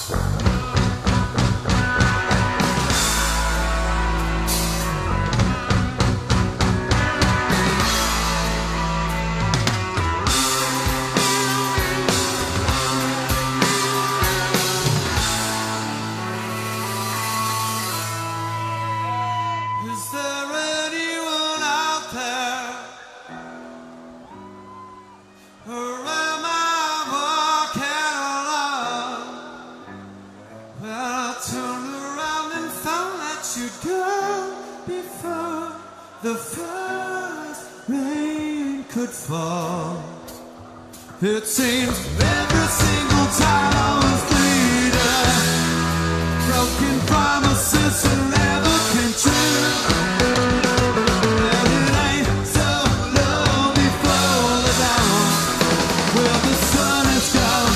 The first rain could fall. It seems every single time I was bleeding, broken promises that never came true. And it ain't so long before the dawn, where the sun is gone.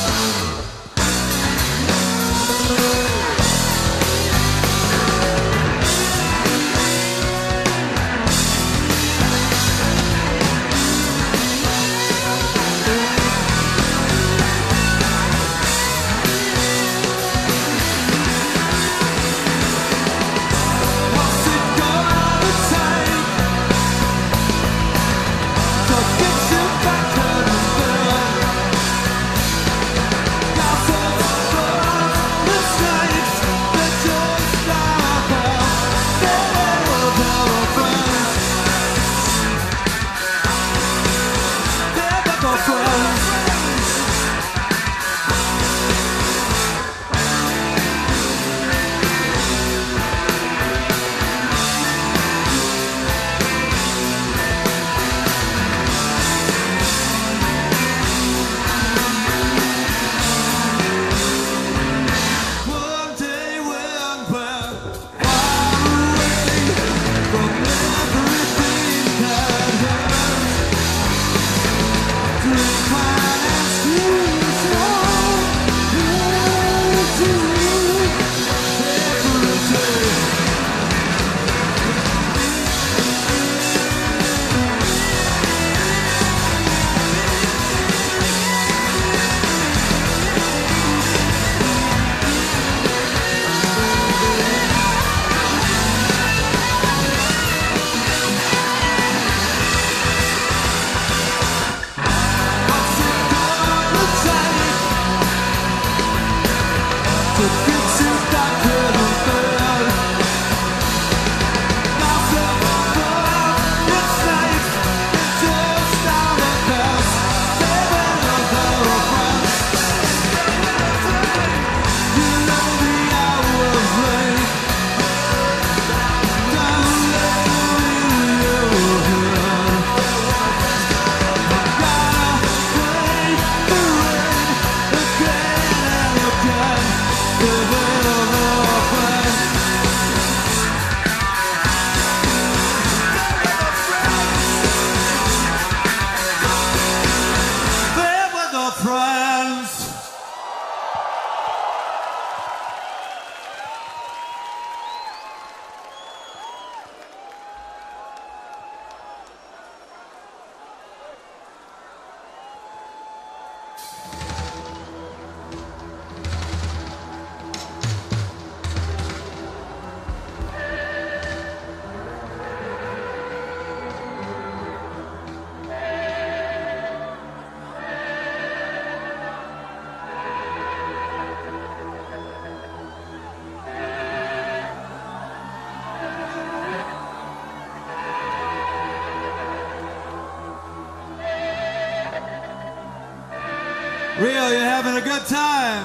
Rio, you having a good time?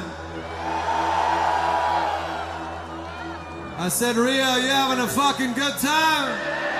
I said, Rio, you having a fucking good time?